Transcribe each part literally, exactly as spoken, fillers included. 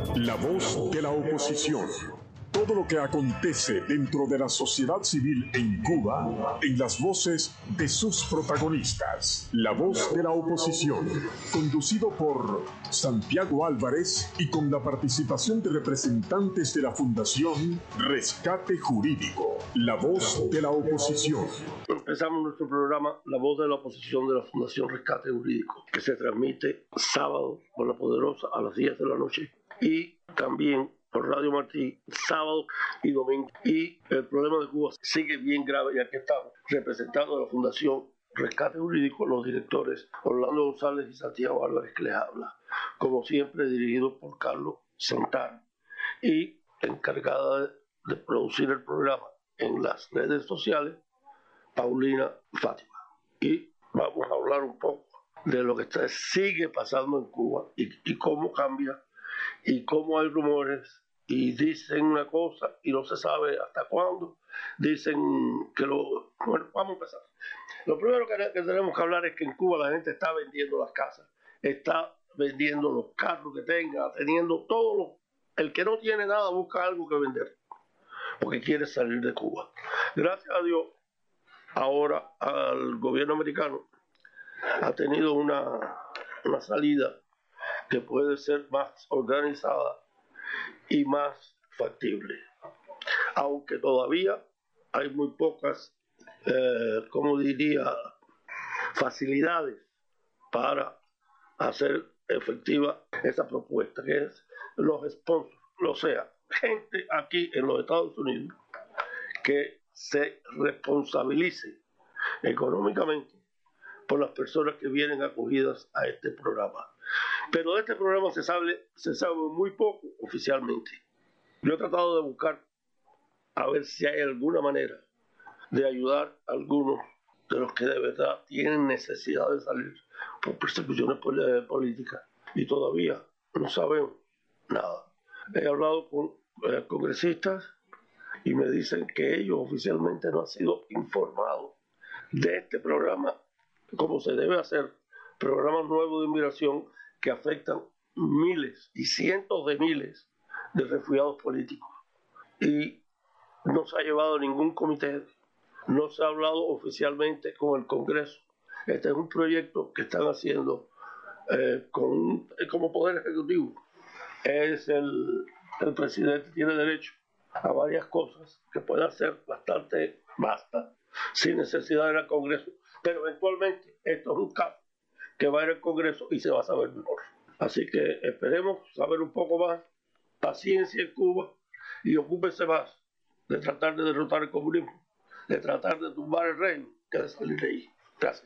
La voz de la oposición. Todo lo que acontece dentro de la sociedad civil en Cuba, en las voces de sus protagonistas. La voz de la oposición, conducido por Santiago Álvarez y con la participación de representantes de la Fundación Rescate Jurídico. La voz de la oposición. Empezamos nuestro programa La Voz de la Oposición de la Fundación Rescate Jurídico, que se transmite sábado por La Poderosa a las diez de la noche y también por Radio Martí, sábado y domingo. Y el problema de Cuba sigue bien grave, y aquí estamos, representando a la Fundación Rescate Jurídico, los directores Orlando González y Santiago Álvarez, que les habla. Como siempre, dirigido por Carlos Santana, y encargada de, de producir el programa en las redes sociales, Paulina Fátima. Y vamos a hablar un poco de lo que está, sigue pasando en Cuba y, y cómo cambia, y cómo hay rumores y dicen una cosa y no se sabe hasta cuándo. Dicen que lo... Bueno, vamos a empezar. Lo primero que, que tenemos que hablar es que en Cuba la gente está vendiendo las casas, está vendiendo los carros que tenga, teniendo todo lo... El que no tiene nada busca algo que vender, porque quiere salir de Cuba. Gracias a Dios, ahora al gobierno americano ha tenido una, una salida que puede ser más organizada y más factible. Aunque todavía hay muy pocas, eh, como diría, facilidades para hacer efectiva esa propuesta, que es los sponsors, o sea, gente aquí en los Estados Unidos que se responsabilice económicamente por las personas que vienen acogidas a este programa. Pero de este programa se sabe, se sabe muy poco oficialmente. Yo he tratado de buscar a ver si hay alguna manera de ayudar a algunos de los que de verdad tienen necesidad de salir por persecuciones políticas, y todavía no sabemos nada. He hablado con eh, congresistas y me dicen que ellos oficialmente no han sido informados de este programa, como se debe hacer, programas nuevos de inmigración que afectan miles y cientos de miles de refugiados políticos. Y no se ha llevado ningún comité, no se ha hablado oficialmente con el Congreso. Este es un proyecto que están haciendo eh, con, como Poder Ejecutivo. Es el, el presidente tiene derecho a varias cosas que puede hacer bastante basta sin necesidad de ir al Congreso, pero eventualmente esto es un caso que va a ir al Congreso y se va a saber mejor. Así que esperemos saber un poco más, paciencia en Cuba, y ocúpese más de tratar de derrotar el comunismo, de tratar de tumbar el reino, que de salir de ahí. Gracias.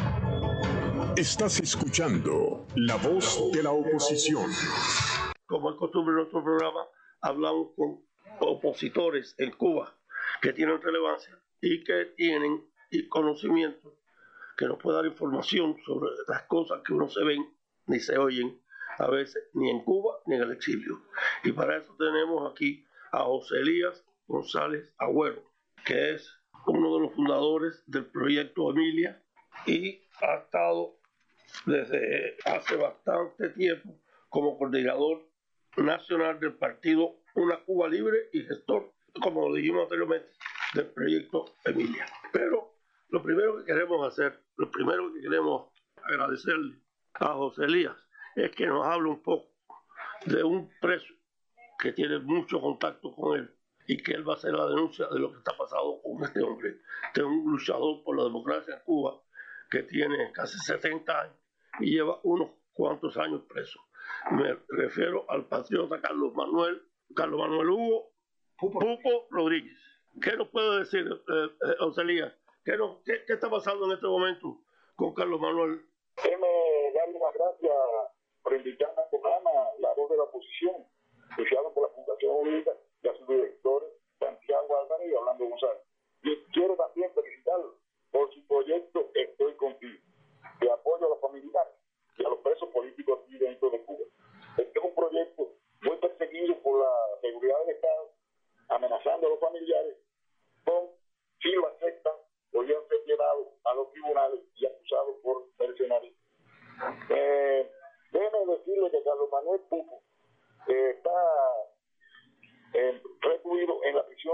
Estás escuchando La Voz de la Oposición. Como es costumbre en nuestro programa, hablamos con opositores en Cuba que tienen relevancia y que tienen y conocimiento, que nos puede dar información sobre las cosas que no se ven ni se oyen a veces ni en Cuba ni en el exilio. Y para eso tenemos aquí a José Elías González Agüero, que es uno de los fundadores del proyecto Emilia y ha estado desde hace bastante tiempo como coordinador nacional del partido Una Cuba Libre y gestor, como lo dijimos anteriormente, del proyecto Emilia. Pero lo primero que queremos hacer, lo primero que queremos agradecerle a José Elías es que nos hable un poco de un preso que tiene mucho contacto con él y que él va a hacer la denuncia de lo que está pasando con este hombre. Este es un luchador por la democracia en Cuba que tiene casi setenta años y lleva unos cuantos años preso. Me refiero al patriota Carlos Manuel, Carlos Manuel Hugo Pupo Rodríguez. ¿Qué nos puede decir, eh, eh, José Elías? ¿Qué, no, qué, ¿Qué está pasando en este momento con Carlos Manuel? Déjeme darle las gracias por invitarme al programa La Voz de la Oposición, oficiado por la Fundación Jurídica y a sus directores Santiago Álvarez y Orlando González. Y quiero también felicitarlo por su proyecto Estoy Contigo, de apoyo a los familiares y a los presos políticos aquí dentro de Cuba. Este es un proyecto muy perseguido por la seguridad del Estado, amenazando a los familiares con, si lo aceptan, podrían ser llevados a los tribunales y acusados por mercenarios. Eh, déjeme decirle que Carlos Manuel Pupo eh, está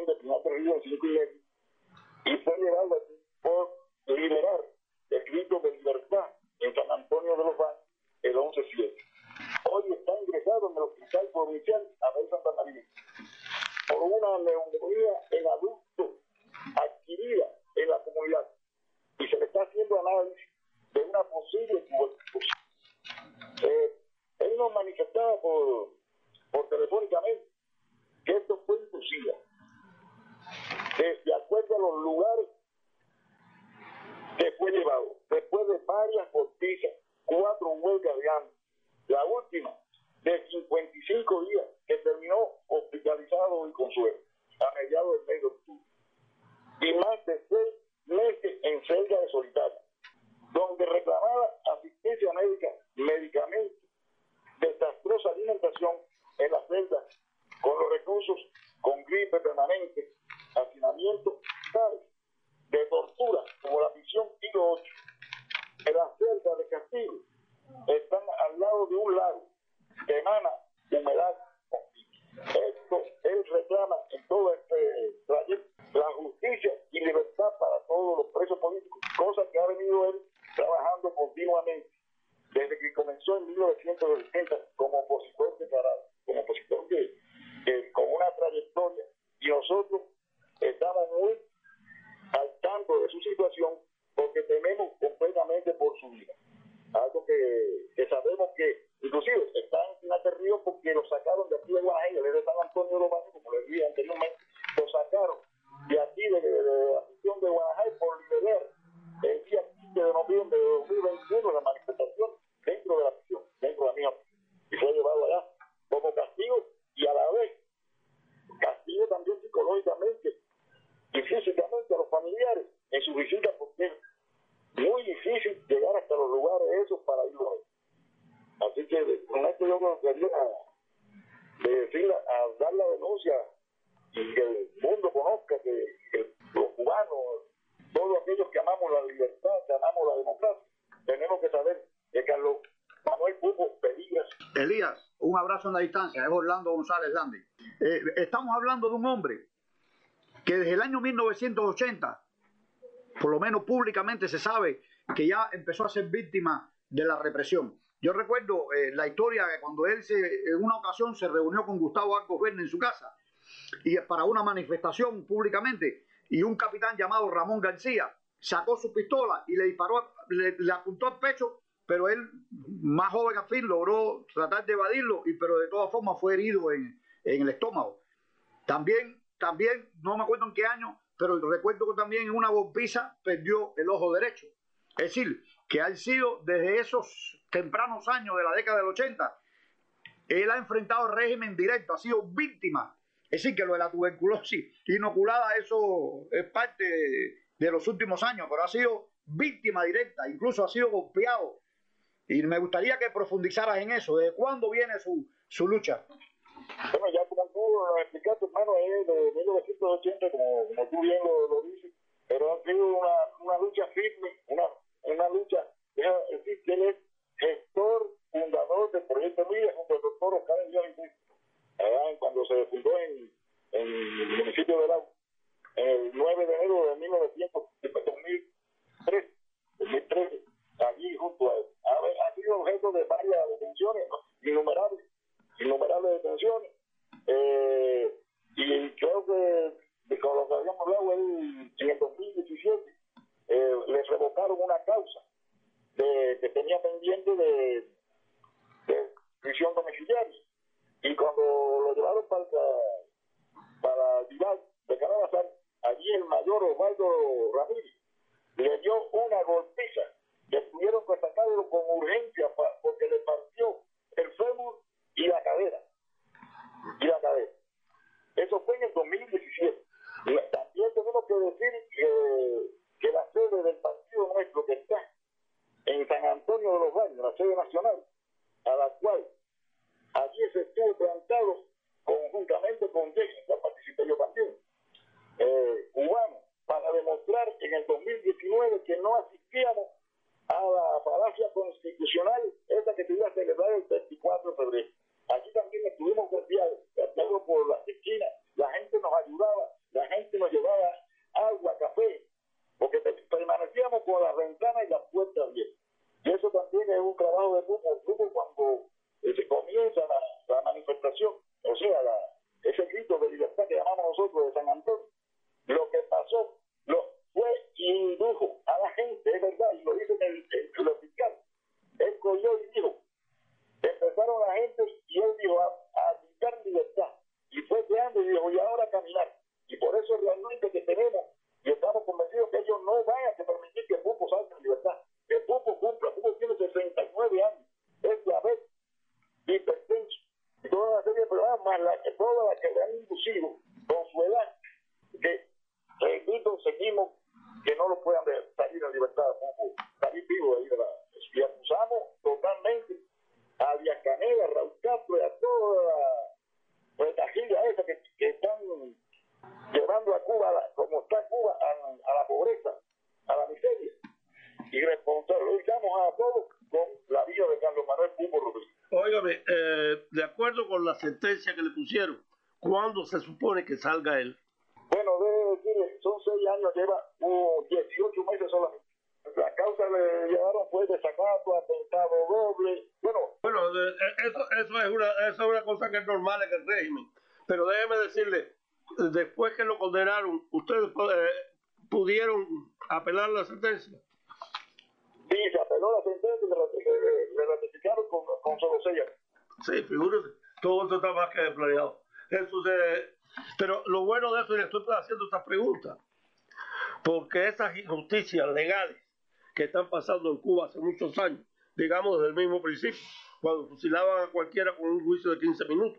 prisión de Pinar del Río en cinco y medio y fue llevado aquí por liberar el grito de libertad en San Antonio de los Baños el once siete. Hoy está ingresado en el hospital provincial Abel Santa María por una neumonía en adultos adquirida en la comunidad y se le está haciendo análisis de una posible tuberculosis. Eh, él nos manifestaba por, por telefónicamente que esto fue inducido, que de acuerdo a los lugares que fue llevado, después de varias golpizas, cuatro huelgas de hambre, la última de cincuenta y cinco días, que terminó hospitalizado y con suero, a mediados del mes de octubre, y más de seis meses en celda de solitario, donde reclamaba asistencia médica, medicamentos, desastrosa alimentación en las celdas, con los reclusos con gripe permanente, hacinamiento, ¿sabes?, de tortura, como la prisión Tiro ocho. En las celdas de castigo están al lado de un lago que emana humedad. Esto él reclama en todo este trayecto la justicia y libertad para todos los presos políticos, cosa que ha venido él trabajando continuamente desde que comenzó en mil novecientos ochenta como opositor declarado, como opositor que, que con una trayectoria, y nosotros estamos muy al tanto de su situación porque tememos completamente por su vida. Algo que, que sabemos que inclusive está en Pinar del Río porque lo sacaron de aquí de Guanajuato, de San Antonio de los Baños, como les dije anteriormente, lo sacaron de aquí de, de, de la prisión de Guanajuato por liberar el día quince de noviembre de dos mil veintiuno la manifestación dentro de la prisión, dentro de la misma prisión, y fue llevado allá como castigo y a la vez castigo también psicológicamente y físicamente a los familiares en su visita, porque es muy difícil llegar hasta los lugares esos para ir a ver. Así que con esto yo quería de decir, a dar la denuncia y que el mundo conozca que, que los cubanos, todos aquellos que amamos la libertad, que amamos la democracia, tenemos que saber que Carlos Manuel Pupo peligra. Elías, un abrazo en la distancia, es Orlando González Landi. Eh, estamos hablando de un hombre que desde el año mil novecientos ochenta, por lo menos públicamente se sabe que ya empezó a ser víctima de la represión. Yo recuerdo eh, la historia de cuando él se, en una ocasión se reunió con Gustavo Arcos Verne en su casa y para una manifestación públicamente, y un capitán llamado Ramón García sacó su pistola y le disparó, le, le apuntó al pecho, pero él, más joven al fin, logró tratar de evadirlo, y, pero de todas formas fue herido en, en el estómago. También, también, no me acuerdo en qué año, pero recuerdo que también en una golpiza perdió el ojo derecho. Es decir, que ha sido desde esos tempranos años de la década del ochenta, él ha enfrentado el régimen directo, ha sido víctima. Es decir, que lo de la tuberculosis inoculada, eso es parte de, de los últimos años, pero ha sido víctima directa, incluso ha sido golpeado. Y me gustaría que profundizaras en eso. ¿De cuándo viene su, su lucha? Bueno, ya como tú lo explicaste, hermano, es de mil novecientos ochenta, como, como tú bien lo, lo dices, pero ha sido una, una lucha firme, una, una lucha, es decir, que él es gestor, fundador del Proyecto Milla junto al doctor Oscar Díaz Lizardi, allá cuando se fundó en, en el municipio de Lago, el nueve de enero de mil novecientos trece, allí junto a él. Ha, ha sido objeto de varias detenciones, ¿no? innumerables, innumerables detenciones, eh, y creo que, de con lo que habíamos hablado, él, en el dos mil diecisiete eh, le revocaron una causa de, que tenía pendiente de, de prisión domiciliaria, y cuando lo llevaron para, para Vival de Canabazal, allí el mayor Osvaldo Ramírez le dio una golpiza que tuvieron que sacarlo con urgencia pa, porque le partió el fémur y la cadera. Y la cadera. Eso fue en el dos mil diecisiete. También tenemos que decir que, que la sede del partido nuestro, que está en San Antonio de los Baños, la sede nacional, a la cual allí se estuvo plantado conjuntamente con Jessica, participé yo también, eh, cubano, para demostrar en el enfermedad más la que todas las que le han inducido con su edad, que repito, seguimos que no lo puedan ver, salir en libertad, salir vivo de ahí de la... Y acusamos totalmente a Díaz Canel, a Raúl Castro y a toda la retajilla esa que, que están llevando a Cuba, como está Cuba, a, a la pobreza, a la miseria. Y responsabilizamos a todos con la vida de Carlos Manuel Pupo Rodríguez. Óigame, eh, de acuerdo con la sentencia que le pusieron, ¿cuándo se supone que salga él? Bueno, debe decirle, son seis años, lleva uh, dieciocho meses solamente. La causa le llevaron fue desacato, atentado doble. Bueno, bueno eso, eso, es una, eso es una cosa que es normal en el régimen. Pero déjeme decirle, después que lo condenaron, ¿ustedes eh, pudieron apelar la sentencia? Sí, se apeló la sentencia y le, le ratificaron con, con solo seis años. Sí, figúrese, todo esto está más que planeado. Eso se, pero lo bueno de eso, y le estoy haciendo esta pregunta, porque esas injusticias legales que están pasando en Cuba hace muchos años, digamos desde el mismo principio, cuando fusilaban a cualquiera con un juicio de quince minutos.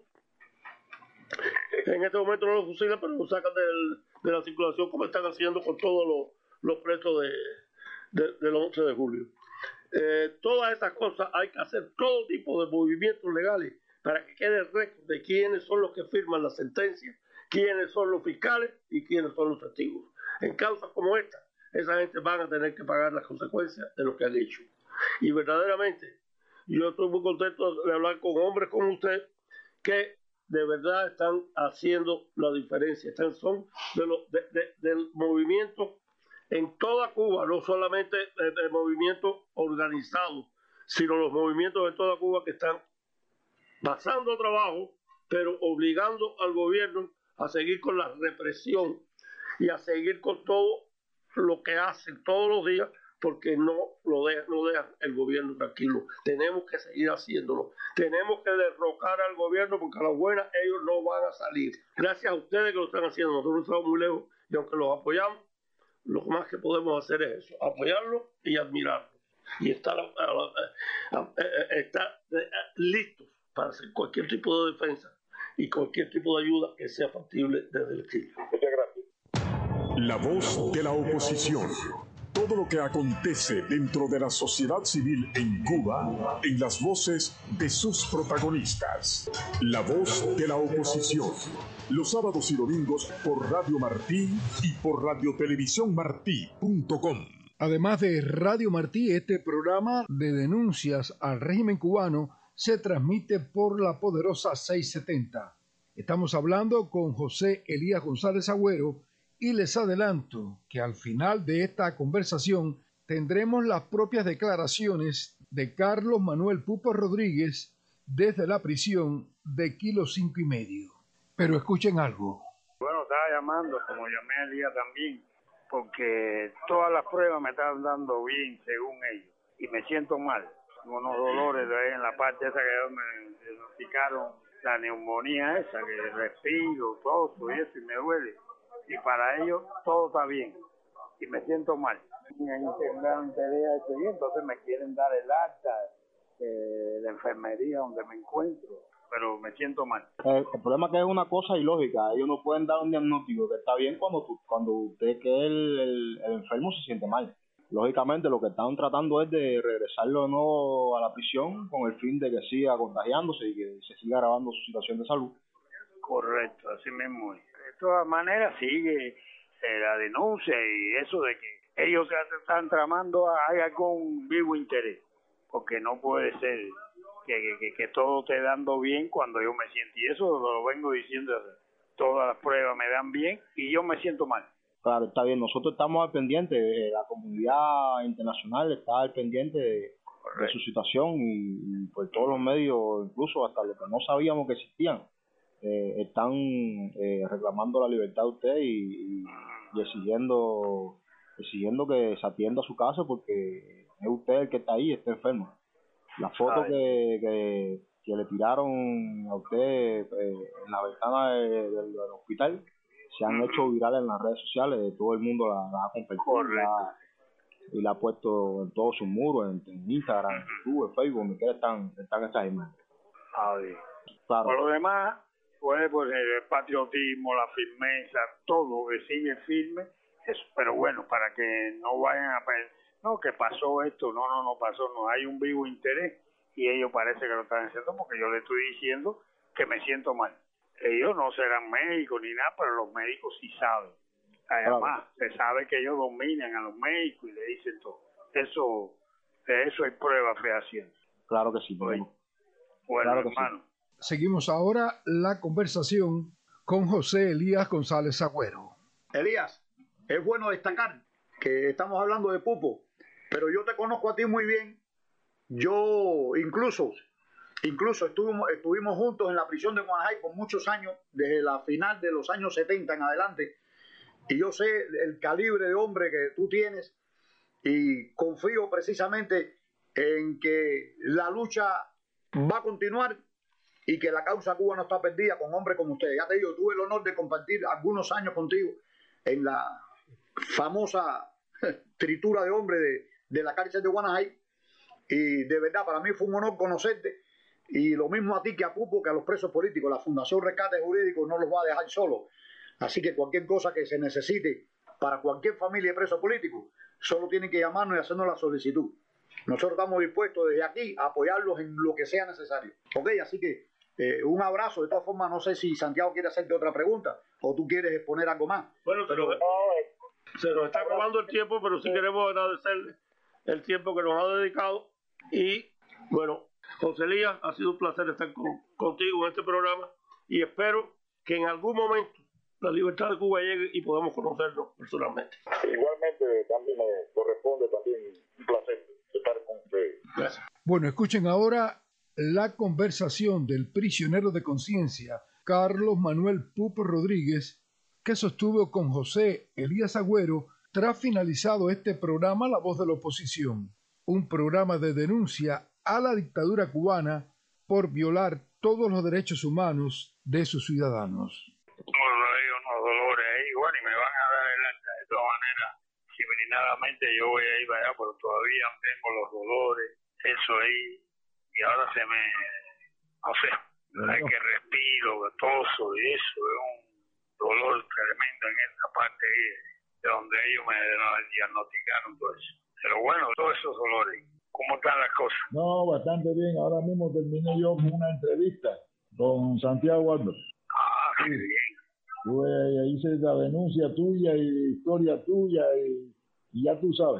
En este momento no lo fusilan, pero lo sacan del, de la circulación, como están haciendo con todos los, los presos de, de, del once de julio. Eh, todas estas cosas hay que hacer todo tipo de movimientos legales para que quede el récord de quiénes son los que firman la sentencia, quiénes son los fiscales y quiénes son los testigos. En causas como esta, esa gente van a tener que pagar las consecuencias de lo que han hecho. Y verdaderamente, yo estoy muy contento de hablar con hombres como usted, que de verdad están haciendo la diferencia. Están, son de lo, de, de, del movimiento en toda Cuba, no solamente el movimiento organizado, sino los movimientos de toda Cuba que están pasando trabajo, pero obligando al gobierno a seguir con la represión y a seguir con todo lo que hacen todos los días, porque no lo dejan, no dejan el gobierno tranquilo. Tenemos que seguir haciéndolo. Tenemos que derrocar al gobierno, porque a la buena ellos no van a salir. Gracias a ustedes que lo están haciendo. Nosotros estamos muy lejos y aunque los apoyamos, lo más que podemos hacer es eso, apoyarlos y admirarlos. Y estar, estar listos para hacer cualquier tipo de defensa y cualquier tipo de ayuda que sea factible desde el exilio. Muchas gracias. La voz de la oposición. Todo lo que acontece dentro de la sociedad civil en Cuba, en las voces de sus protagonistas. La voz de la oposición. Los sábados y domingos por Radio Martí y por radio televisión martí punto com. Además de Radio Martí, este programa de denuncias al régimen cubano se transmite por la poderosa seiscientos setenta. Estamos hablando con José Elías González Agüero y les adelanto que al final de esta conversación tendremos las propias declaraciones de Carlos Manuel Pupo Rodríguez desde la prisión de Kilo Cinco y Medio. Pero escuchen algo. Bueno, estaba llamando, como llamé el día también, porque todas las pruebas me están dando bien, según ellos, y me siento mal. Tengo unos dolores de ahí en la parte esa que me diagnosticaron, la neumonía esa, que respiro, toso y eso, y me duele. Y para ellos todo está bien, y me siento mal. Me internaron de y entonces me quieren dar el acta de la enfermería donde me encuentro, pero me siento mal. El, el problema es que es una cosa ilógica. Ellos no pueden dar un diagnóstico que está bien cuando tú, cuando usted, que es el, el, el enfermo, se siente mal. Lógicamente lo que están tratando es de regresarlo de nuevo a la prisión con el fin de que siga contagiándose y que se siga agravando su situación de salud. Correcto, así mismo es. De todas maneras sigue eh, la denuncia y eso de que ellos están tramando hay algún vivo interés, porque no puede ser que, que, que todo esté dando bien cuando yo me siento, y eso lo vengo diciendo, todas las pruebas me dan bien y yo me siento mal. Claro, está bien, nosotros estamos al pendiente, eh, la comunidad internacional está al pendiente de, de su situación y, y por todos los medios, incluso hasta los que no sabíamos que existían, eh, están eh, reclamando la libertad de usted y, y, y exigiendo, exigiendo que se atienda a su caso porque es usted el que está ahí, está enfermo. La foto que, que, que le tiraron a usted eh, en la ventana de, de, del hospital se han uh-huh. hecho virales en las redes sociales, todo el mundo la, la ha compartido y la, y la ha puesto en todos sus muros, en, en Instagram, en YouTube, en Facebook, donde quiera están, están esas imágenes. Ah, bien. Claro. Por lo demás, pues, pues el patriotismo, la firmeza, todo que sigue firme, es, pero bueno, para que no vayan a pensar, no, que pasó esto, no, no, no pasó, no, hay un vivo interés y ellos parece que lo están haciendo porque yo le estoy diciendo que me siento mal. Ellos no serán médicos ni nada, pero los médicos sí saben. Además, claro, se sabe que ellos dominan a los médicos y le dicen todo. Eso, de eso hay pruebas fehacientes. Claro que sí. Bueno, claro que hermano. Sí. Seguimos ahora la conversación con José Elías González Agüero. Elías, es bueno destacar que estamos hablando de Pupo, pero yo te conozco a ti muy bien. Yo incluso, incluso estuvimos, estuvimos juntos en la prisión de Guanajay por muchos años, desde la final de los años setenta en adelante, y yo sé el calibre de hombre que tú tienes y confío precisamente en que la lucha va a continuar y que la causa Cuba no está perdida con hombres como ustedes. Ya te digo, tuve el honor de compartir algunos años contigo en la famosa tritura de hombres de, de la cárcel de Guanajay, y de verdad para mí fue un honor conocerte, y lo mismo a ti que a Pupo, que a los presos políticos. La Fundación Rescate Jurídico no los va a dejar solos, así que cualquier cosa que se necesite para cualquier familia de presos políticos, solo tienen que llamarnos y hacernos la solicitud. Nosotros estamos dispuestos desde aquí a apoyarlos en lo que sea necesario. Ok, así que eh, un abrazo. De todas formas, no sé si Santiago quiere hacerte otra pregunta o tú quieres exponer algo más. Bueno, pero se nos está acabando el tiempo, pero sí queremos agradecerle el tiempo que nos ha dedicado. Y bueno, José Elías, ha sido un placer estar con, contigo en este programa, y espero que en algún momento la libertad de Cuba llegue y podamos conocernos personalmente. Igualmente, también me corresponde también un placer estar con ustedes. Gracias. Bueno, escuchen ahora la conversación del prisionero de conciencia Carlos Manuel Pupo Rodríguez, que sostuvo con José Elías Agüero tras finalizado este programa La Voz de la Oposición, un programa de denuncia a la dictadura cubana por violar todos los derechos humanos de sus ciudadanos. Unos dolores ahí, bueno, y me van a dar el alta. De todas maneras, disciplinadamente yo voy a ir para allá, pero todavía tengo los dolores, eso ahí, y ahora se me, no sé, bueno, hay que respiro, toso, y eso es un dolor tremendo en esta parte ahí, de donde ellos me diagnosticaron todo eso. Pero bueno, todos esos dolores, ¿cómo están las cosas? No, bastante bien. Ahora mismo terminé yo con una entrevista con Santiago Álvarez. Ah, sí, bien. Yo eh, hice la denuncia tuya y historia tuya y, y ya tú sabes.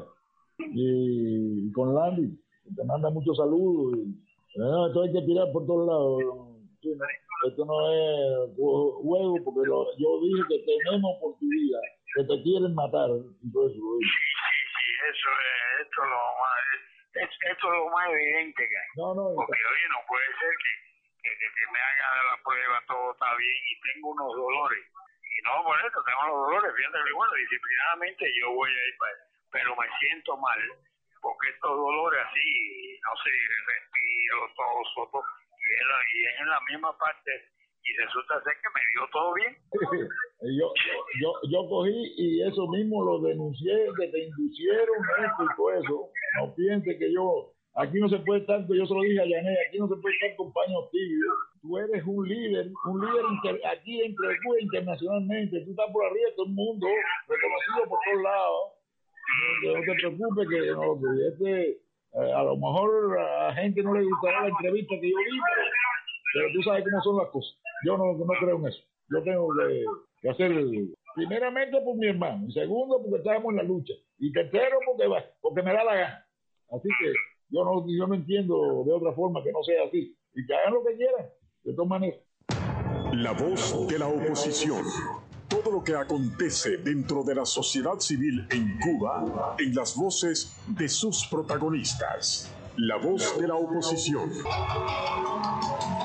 Y, y con Landy, te manda muchos saludos. Y, no, esto hay que tirar por todos lados. Sí, no, esto no es juego, porque lo, yo dije que tenemos por tu vida, que te quieren matar. Y todo eso, sí, sí, sí, eso es, esto es lo más, es, esto es lo más evidente que hay. No, no, porque está... oye, no puede ser que, que, que, que me hagan la prueba, todo está bien y tengo unos dolores. Y no, por eso tengo los dolores, fíjate que bueno, disciplinadamente yo voy a ir para allá, pero me siento mal, porque estos dolores así, no sé, respiro, toso, todo, y es, la, y es en la misma parte, y resulta ser que me dio todo bien. yo, yo, yo cogí y eso mismo lo denuncié, que te inducieron esto y todo eso. No pienses que yo, aquí no se puede estar, yo se lo dije a Yané, aquí no se puede estar con paños tibios. Tú eres un líder, un líder inter, aquí entre Cuba internacionalmente, tú estás por arriba de todo el mundo, reconocido por todos lados. No, no te preocupes que no, que este, eh, a lo mejor a la gente no le gustará la entrevista que yo vi, pero, pero tú sabes cómo son las cosas. Yo no, no creo en eso. Yo tengo que, que hacer, primeramente por mi hermano, y segundo porque estábamos en la lucha, y tercero porque, porque me da la gana. Así que yo no, yo no entiendo de otra forma que no sea así. Y que hagan lo que quieran, de todas maneras. La voz de la oposición. Todo lo que acontece dentro de la sociedad civil en Cuba, en las voces de sus protagonistas. La voz de la oposición.